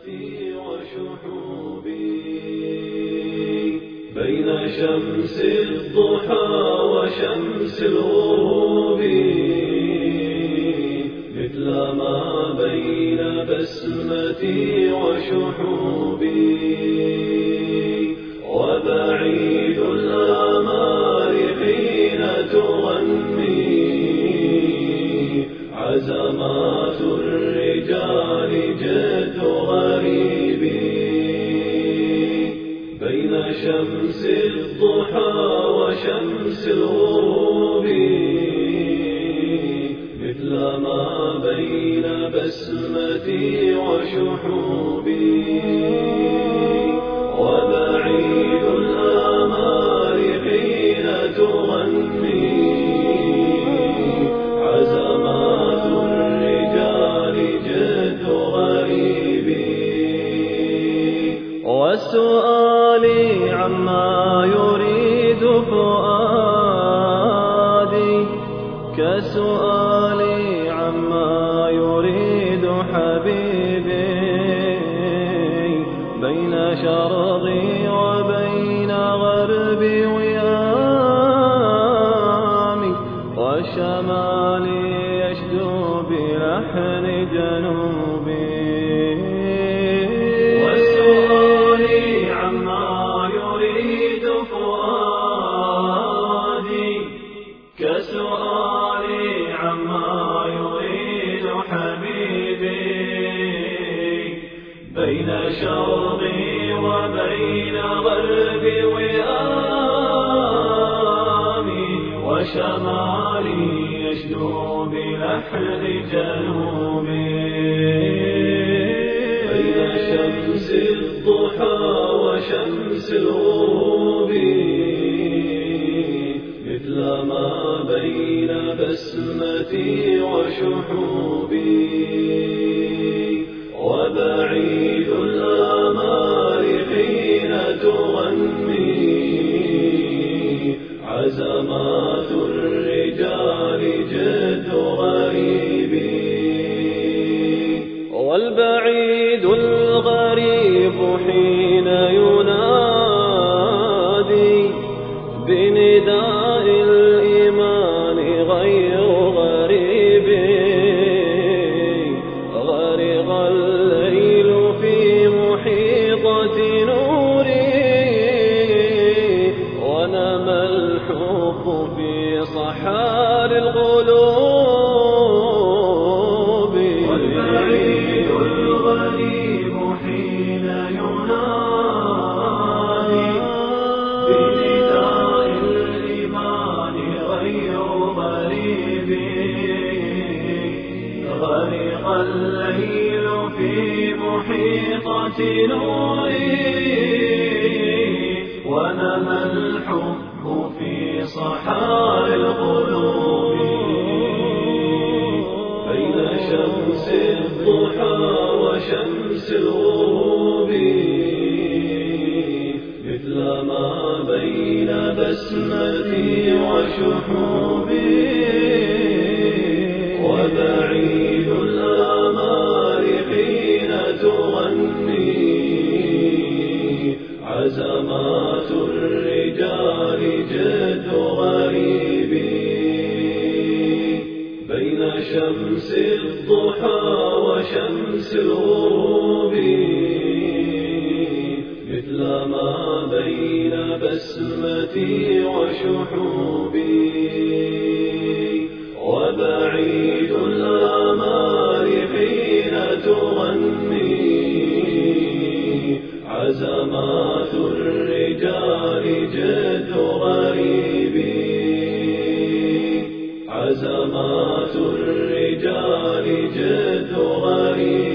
بسمتي وشحوبي بين شمس الضحى وشمس الغروب، مثل ما بين بسمتي وشحوبي. وبعيد الآمال حين تغني عزمات الرجال جد غريبي بين شمس الضحى وشمس الغروب، مثل ما بين بسمتي وشحوبي. وبعيد الآمال حين تغني عزمات الرجال جد غريبي. وسؤالي عما يريد فؤادي كسؤالي عما يريد حبيبي بين شرقي وبين غربي ويامي، وشمالي يشدو بلحن جنوبي. وسؤالي عما يريد فؤادي كسؤالي عما يريد حبيبي بين شرقي وبين غربي ويامي، وشمالي يشدو بلحن جنوبي. بين شمس الضحى وشمس الغروب، مثل ما بين بسمتي وشحوبي. وبعيد الآمال حين تغني عزمات الرجال جد غريبي. والبعيد الغريب حين ينادي بنداء الإيمان غير غريب، غرق الليل في محيطة نوري، ونمى الحب في صحار القلوب. والبعيد الغريب حين ينادي بنداء الإيمان غير غريب، غرق الليل في محيطة نوري، ونمى الحب في صحار القلوب. بين شمس الضحى وشمس الغروب، مثل ما بين بسمتي وشحوبي. وبعيد الآمال حين تغني عزمات الرجال جد غريبي بين شمس الضحى وشمس الغروب، مثل ما بين بسمتي وشحوبي. وبعيد الآمال حين تغني عزمات الرجال جد غريبي، عزمات الرجال جد غريبي.